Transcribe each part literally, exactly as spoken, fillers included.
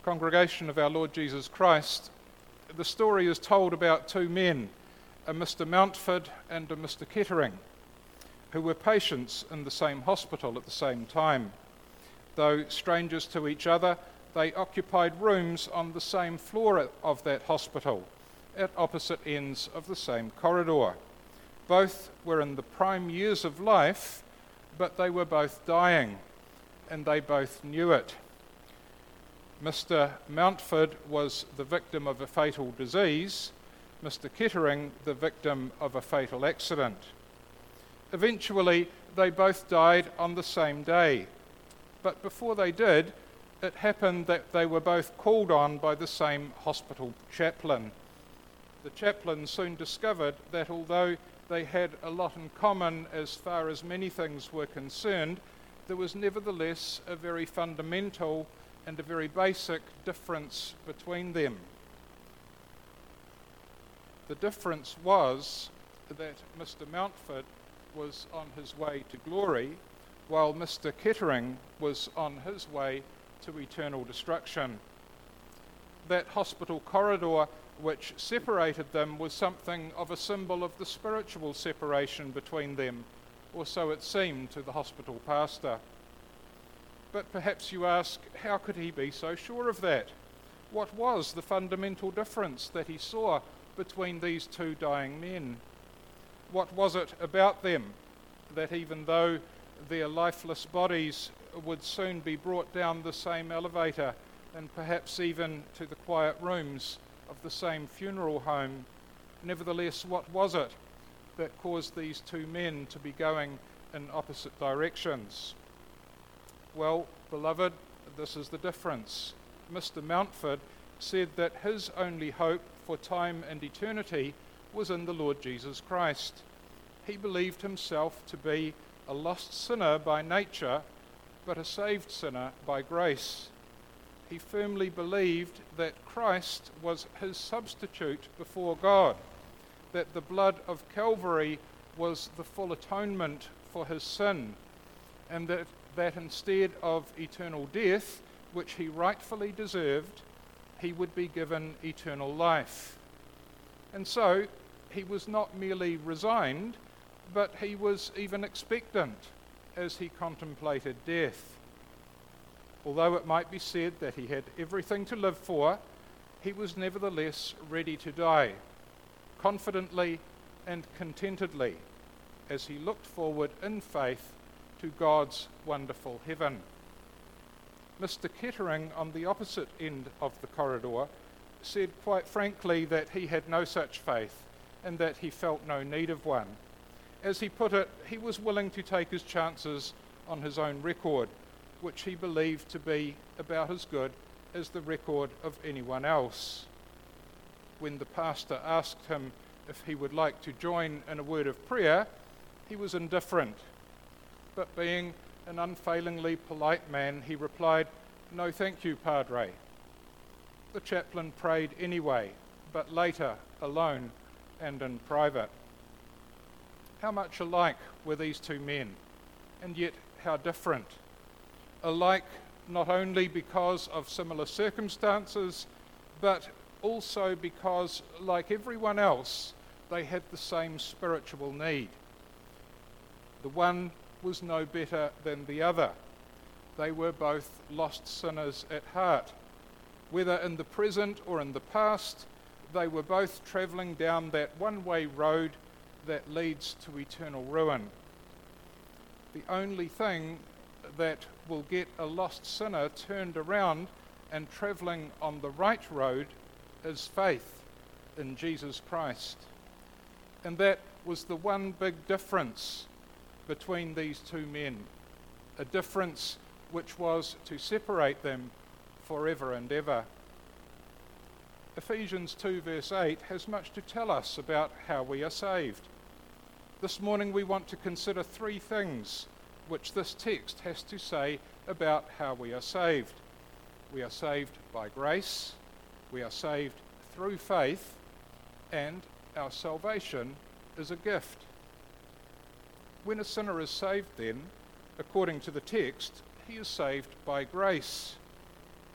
Congregation of our Lord Jesus Christ, the story is told about two men, a Mister Mountford and a Mister Kettering, who were patients in the same hospital at the same time. Though strangers to each other, they occupied rooms on the same floor of that hospital, at opposite ends of the same corridor. Both were in the prime years of life, but they were both dying, and they both knew it. Mister Mountford was the victim of a fatal disease, Mister Kettering the victim of a fatal accident. Eventually, they both died on the same day, but before they did, it happened that they were both called on by the same hospital chaplain. The chaplain soon discovered that although they had a lot in common as far as many things were concerned, there was nevertheless a very fundamental and a very basic difference between them. The difference was that Mister Mountford was on his way to glory, while Mister Kettering was on his way to eternal destruction. That hospital corridor which separated them was something of a symbol of the spiritual separation between them, or so it seemed to the hospital pastor. But perhaps you ask, how could he be so sure of that? What was the fundamental difference that he saw between these two dying men? What was it about them that even though their lifeless bodies would soon be brought down the same elevator and perhaps even to the quiet rooms of the same funeral home, nevertheless, what was it that caused these two men to be going in opposite directions? Well, beloved, this is the difference. Mister Mountford said that his only hope for time and eternity was in the Lord Jesus Christ. He believed himself to be a lost sinner by nature, but a saved sinner by grace. He firmly believed that Christ was his substitute before God, that the blood of Calvary was the full atonement for his sin, and that, that instead of eternal death, which he rightfully deserved, he would be given eternal life. And so he was not merely resigned, but he was even expectant as he contemplated death. Although it might be said that he had everything to live for, he was nevertheless ready to die, confidently and contentedly, as he looked forward in faith to God's wonderful heaven. Mister Kettering, on the opposite end of the corridor, said quite frankly that he had no such faith and that he felt no need of one. As he put it, he was willing to take his chances on his own record, which he believed to be about as good as the record of anyone else. When the pastor asked him if he would like to join in a word of prayer, he was indifferent. But being an unfailingly polite man, he replied, "No, thank you, Padre." The chaplain prayed anyway, but later, alone and in private. How much alike were these two men, and yet how different. Alike not only because of similar circumstances, but also because, like everyone else, they had the same spiritual need. The one was no better than the other. They were both lost sinners at heart. Whether in the present or in the past, they were both travelling down that one-way road that leads to eternal ruin. The only thing that will get a lost sinner turned around and travelling on the right road is faith in Jesus Christ. And that was the one big difference between these two men, a difference which was to separate them forever and ever. Ephesians two verse eight has much to tell us about how we are saved. This morning we want to consider three things which this text has to say about how we are saved. We are saved by grace, we are saved through faith, and our salvation is a gift. When a sinner is saved then, according to the text, he is saved by grace.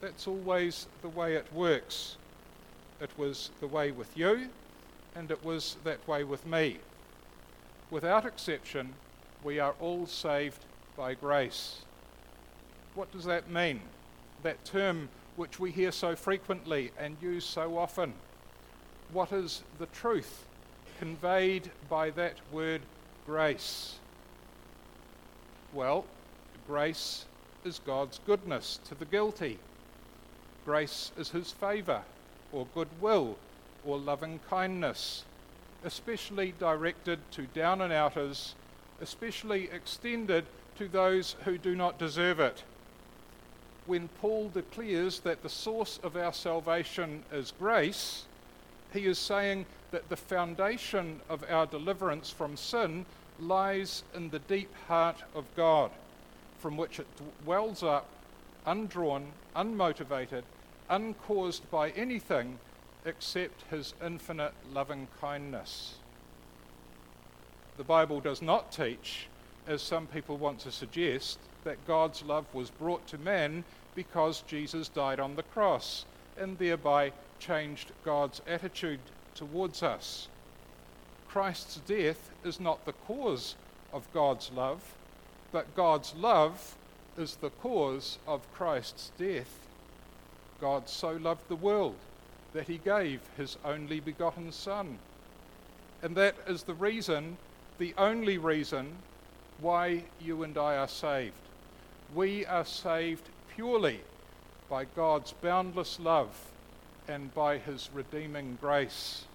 That's always the way it works. It was the way with you, and it was that way with me. Without exception, we are all saved by grace. What does that mean? That term which we hear so frequently and use so often. What is the truth conveyed by that word grace? Well, grace is God's goodness to the guilty. Grace is his favour, or goodwill, or loving kindness, especially directed to down and outers, especially extended to those who do not deserve it. When Paul declares that the source of our salvation is grace, he is saying that the foundation of our deliverance from sin lies in the deep heart of God, from which it wells up, undrawn, unmotivated, uncaused by anything except his infinite loving kindness. The Bible does not teach, as some people want to suggest, that God's love was brought to man because Jesus died on the cross and thereby changed God's attitude towards us. Christ's death is not the cause of God's love, but God's love is the cause of Christ's death. God so loved the world that he gave his only begotten Son. And that is the reason, the only reason, why you and I are saved. We are saved purely by God's boundless love and by his redeeming grace.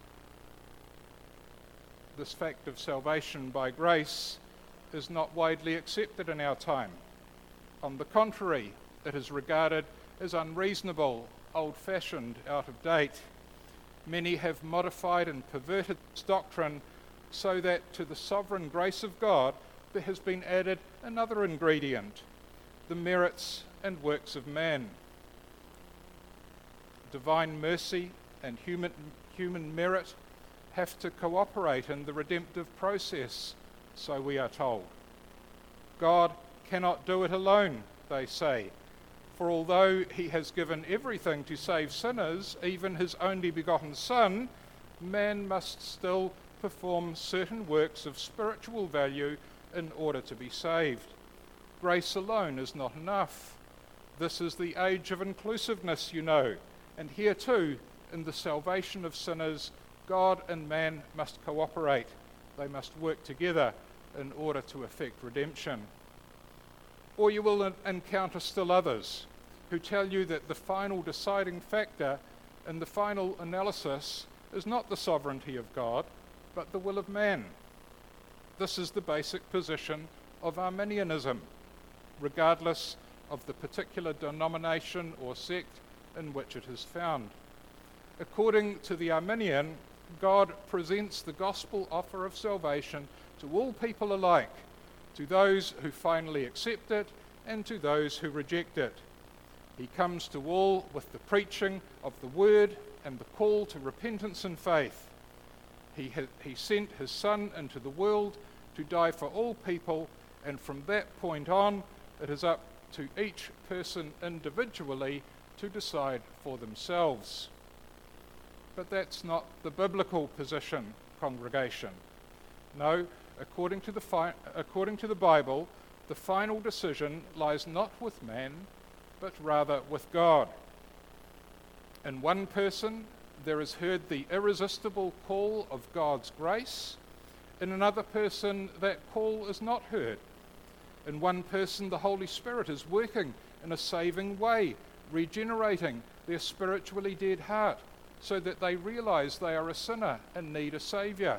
This fact of salvation by grace is not widely accepted in our time. On the contrary, it is regarded as unreasonable, old-fashioned, out of date. Many have modified and perverted this doctrine so that to the sovereign grace of God there has been added another ingredient, the merits and works of man. Divine mercy and human, human merit have to cooperate in the redemptive process, so we are told. God cannot do it alone, they say, for although he has given everything to save sinners, even his only begotten Son, man must still perform certain works of spiritual value in order to be saved. Grace alone is not enough. This is the age of inclusiveness, you know, and here too, in the salvation of sinners, God and man must cooperate. They must work together in order to effect redemption. Or you will encounter still others who tell you that the final deciding factor in the final analysis is not the sovereignty of God, but the will of man. This is the basic position of Arminianism, regardless of the particular denomination or sect in which it is found. According to the Arminian, God presents the gospel offer of salvation to all people alike, to those who finally accept it and to those who reject it. He comes to all with the preaching of the word and the call to repentance and faith. He, ha- he sent his Son into the world to die for all people, and from that point on, it is up to each person individually to decide for themselves. But that's not the biblical position, congregation. No, according to the fi- according to the Bible, the final decision lies not with man, but rather with God. In one person, there is heard the irresistible call of God's grace. In another person, that call is not heard. In one person, the Holy Spirit is working in a saving way, regenerating their spiritually dead heart, so that they realize they are a sinner and need a Saviour.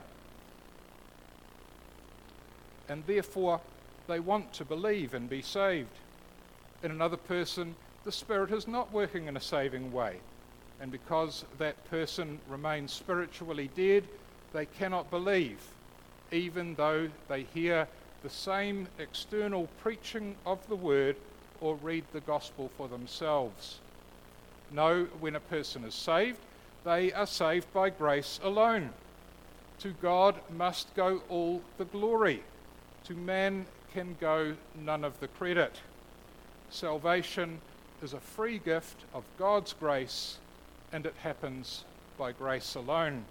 And therefore, they want to believe and be saved. In another person, the Spirit is not working in a saving way. And because that person remains spiritually dead, they cannot believe, even though they hear the same external preaching of the word or read the gospel for themselves. No, when a person is saved, they are saved by grace alone. To God must go all the glory. To man can go none of the credit. Salvation is a free gift of God's grace, and it happens by grace alone.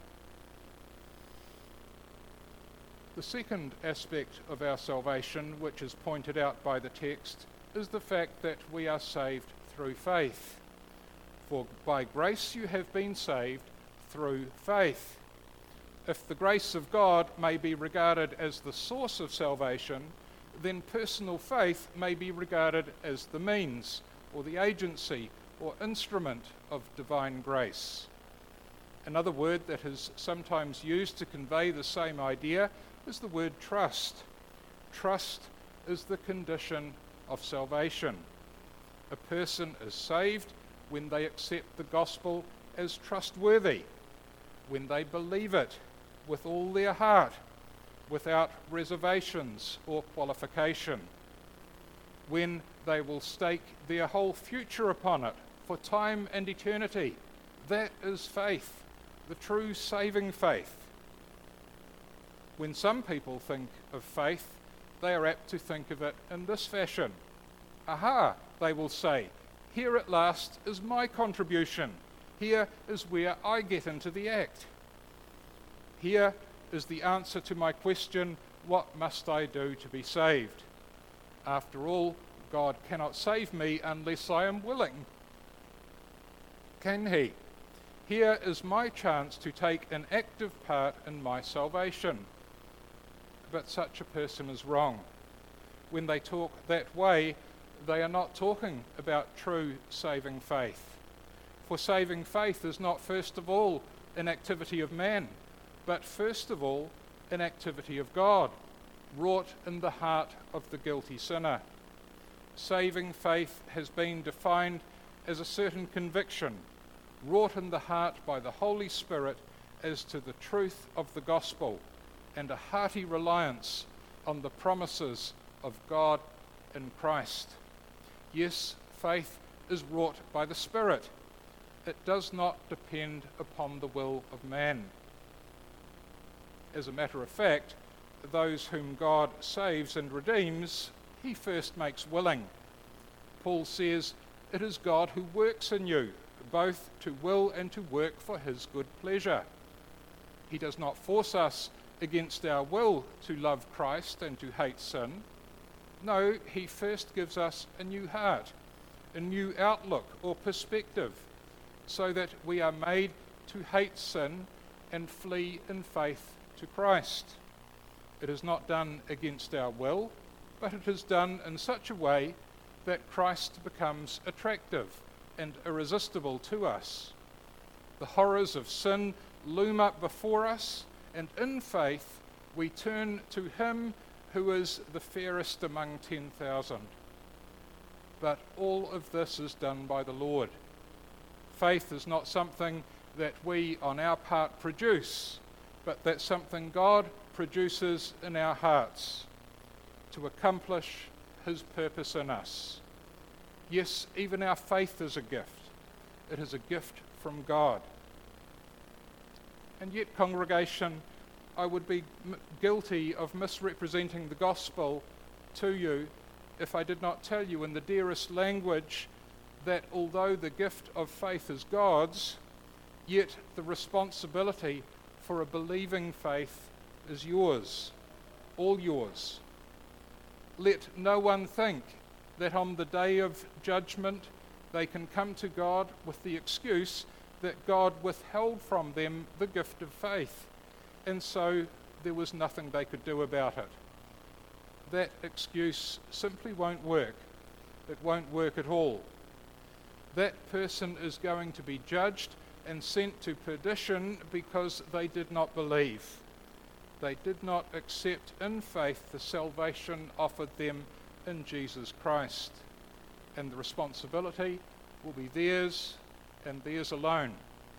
The second aspect of our salvation, which is pointed out by the text, is the fact that we are saved through faith. For by grace you have been saved through faith. If the grace of God may be regarded as the source of salvation, then personal faith may be regarded as the means, or the agency, or instrument of divine grace. Another word that is sometimes used to convey the same idea is the word trust. Trust is the condition of salvation. A person is saved when they accept the gospel as trustworthy, when they believe it with all their heart, without reservations or qualification, when they will stake their whole future upon it for time and eternity. That is faith, the true saving faith. When some people think of faith, they are apt to think of it in this fashion. Aha, they will say, here at last is my contribution. Here is where I get into the act. Here is the answer to my question, what must I do to be saved? After all, God cannot save me unless I am willing. Can he? Here is my chance to take an active part in my salvation. But such a person is wrong. When they talk that way, they are not talking about true saving faith. For saving faith is not first of all an activity of man, but first of all an activity of God, wrought in the heart of the guilty sinner. Saving faith has been defined as a certain conviction, wrought in the heart by the Holy Spirit as to the truth of the gospel, and a hearty reliance on the promises of God in Christ. Yes, faith is wrought by the Spirit. It does not depend upon the will of man. As a matter of fact, those whom God saves and redeems, he first makes willing. Paul says, it is God who works in you, both to will and to work for his good pleasure. He does not force us against our will to love Christ and to hate sin. No, he first gives us a new heart, a new outlook or perspective, so that we are made to hate sin and flee in faith to Christ. It is not done against our will, but it is done in such a way that Christ becomes attractive and irresistible to us. The horrors of sin loom up before us, and in faith we turn to him who is the fairest among ten thousand. But all of this is done by the Lord. Faith is not something that we on our part produce, but that's something God produces in our hearts to accomplish his purpose in us. Yes, even our faith is a gift. It is a gift from God. And yet, congregation, I would be m- guilty of misrepresenting the gospel to you if I did not tell you in the dearest language that although the gift of faith is God's, yet the responsibility for a believing faith is yours, all yours. Let no one think that on the day of judgment they can come to God with the excuse that God withheld from them the gift of faith, and so there was nothing they could do about it. That excuse simply won't work. It won't work at all. That person is going to be judged and sent to perdition because they did not believe. They did not accept in faith the salvation offered them in Jesus Christ. And the responsibility will be theirs and theirs alone.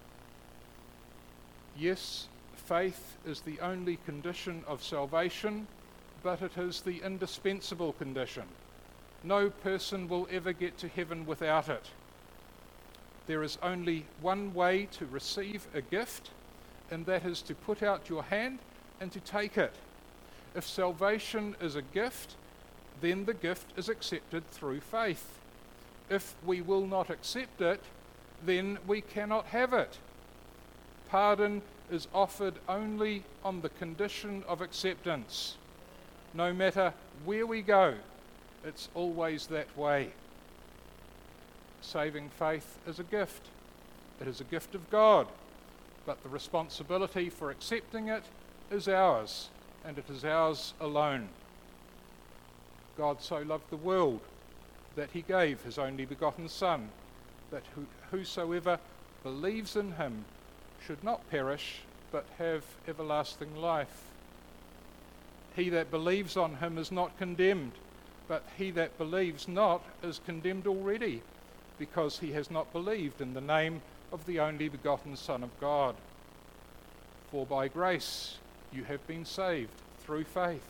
Yes, faith is the only condition of salvation, but it is the indispensable condition. No person will ever get to heaven without it. There is only one way to receive a gift, and that is to put out your hand and to take it. If salvation is a gift, then the gift is accepted through faith. if we will not accept it, then we cannot have it. Pardon is offered only on the condition of acceptance. No matter where we go, it's always that way. Saving faith is a gift. It is a gift of God, but the responsibility for accepting it is ours, and it is ours alone. God so loved the world that he gave his only begotten Son, that who, whosoever believes in him should not perish, but have everlasting life. He that believes on him is not condemned, but he that believes not is condemned already, because he has not believed in the name of the only begotten Son of God. For by grace you have been saved through faith.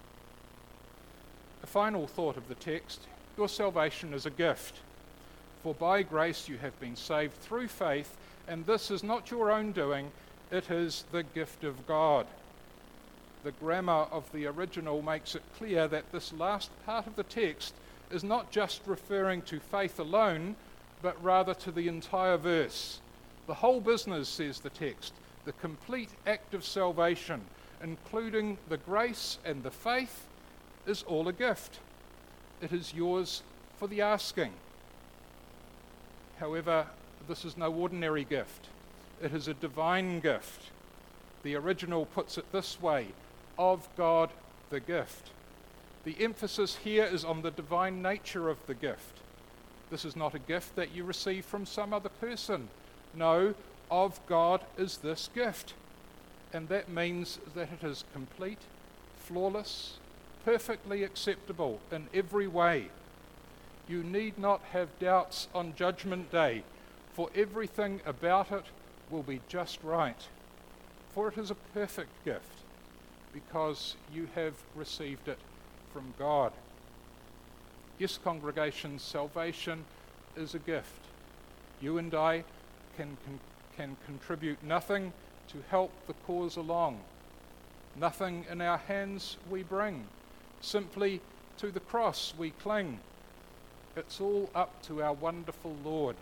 A final thought of the text: your salvation is a gift. For by grace you have been saved through faith, and this is not your own doing, it is the gift of God. The grammar of the original makes it clear that this last part of the text is not just referring to faith alone, but rather to the entire verse. The whole business, says the text, the complete act of salvation, including the grace and the faith, is all a gift. It is yours for the asking. However, this is no ordinary gift. It is a divine gift. The original puts it this way: of God the gift. The emphasis here is on the divine nature of the gift. This is not a gift that you receive from some other person. No, of God is this gift. And that means that it is complete, flawless, perfectly acceptable in every way. You need not have doubts on Judgment Day, for everything about it will be just right. For it is a perfect gift, because you have received it from God. Yes, congregation, salvation is a gift. You and I can, can, can contribute nothing to help the cause along. Nothing in our hands we bring. Simply to the cross we cling. It's all up to our wonderful Lord.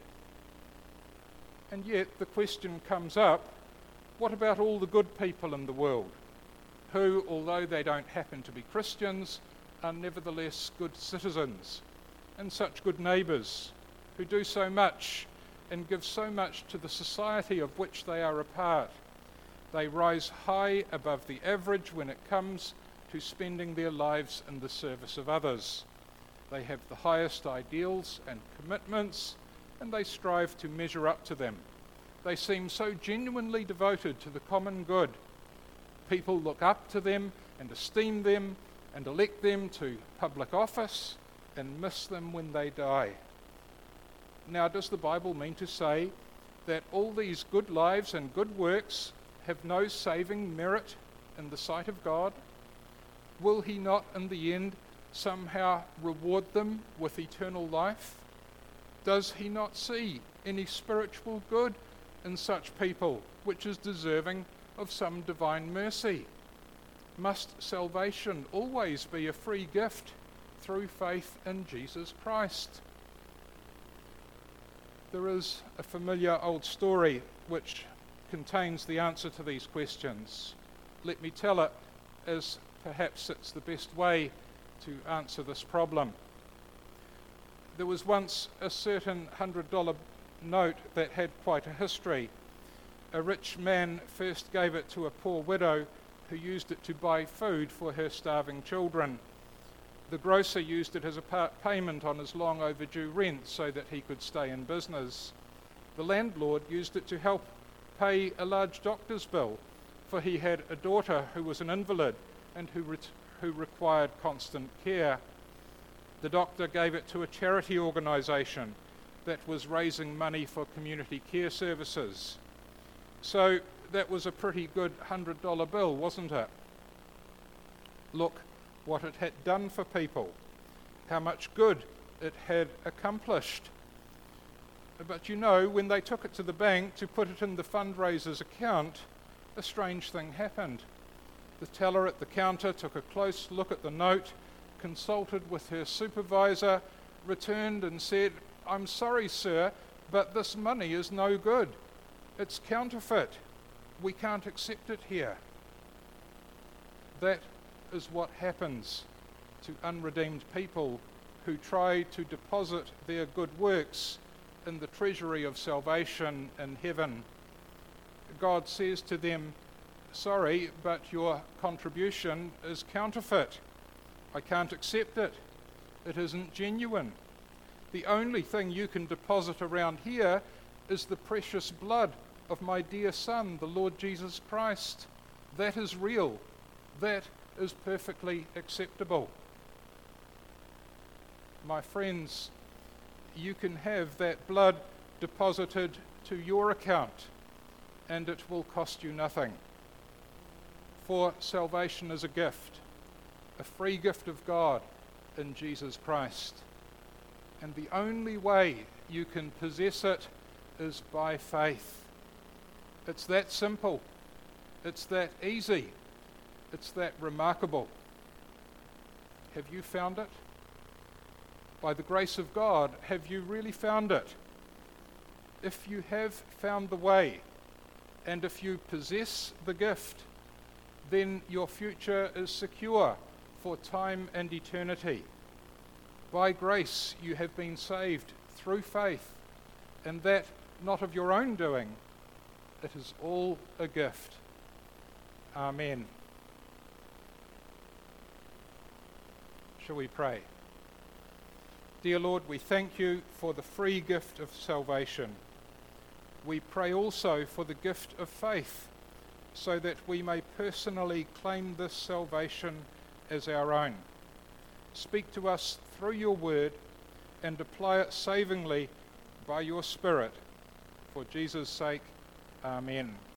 And yet the question comes up, what about all the good people in the world, who, although they don't happen to be Christians, are nevertheless good citizens and such good neighbours, who do so much and give so much to the society of which they are a part? They rise high above the average when it comes to spending their lives in the service of others. They have the highest ideals and commitments, and they strive to measure up to them. They seem so genuinely devoted to the common good. People look up to them and esteem them and elect them to public office and miss them when they die. Now, does the Bible mean to say that all these good lives and good works have no saving merit in the sight of God? Will he not in the end somehow reward them with eternal life? Does he not see any spiritual good in such people which is deserving of some divine mercy? Must salvation always be a free gift through faith in Jesus Christ? There is a familiar old story which contains the answer to these questions. Let me tell it, as perhaps it's the best way to answer this problem. There was once a certain hundred dollar note that had quite a history. A rich man first gave it to a poor widow who used it to buy food for her starving children. The grocer used it as a part payment on his long overdue rent so that he could stay in business. The landlord used it to help pay a large doctor's bill, for he had a daughter who was an invalid and who, re- who required constant care. The doctor gave it to a charity organisation that was raising money for community care services. So that was a pretty good hundred dollar bill, wasn't it? Look what it had done for people, how much good it had accomplished. But you know, when they took it to the bank to put it in the fundraiser's account, a strange thing happened. The teller at the counter took a close look at the note, consulted with her supervisor, returned and said, I'm sorry, sir, but this money is no good. It's counterfeit. We can't accept it here. That is what happens to unredeemed people who try to deposit their good works in the treasury of salvation in heaven. God says to them, sorry, but your contribution is counterfeit. I can't accept it. It isn't genuine. The only thing you can deposit around here is the precious blood of my dear Son, the Lord Jesus Christ. That is real. That is perfectly acceptable. My friends, you can have that blood deposited to your account, and it will cost you nothing. For salvation is a gift, a free gift of God in Jesus Christ. And the only way you can possess it is by faith. It's that simple. It's that easy. It's that remarkable. Have you found it? By the grace of God, have you really found it? If you have found the way, and if you possess the gift, then your future is secure for time and eternity. By grace you have been saved through faith, and that not of your own doing. It is all a gift. Amen. Shall we pray? Dear Lord, we thank you for the free gift of salvation. We pray also for the gift of faith, so that we may personally claim this salvation as our own. Speak to us through your word and apply it savingly by your Spirit. For Jesus' sake, amen.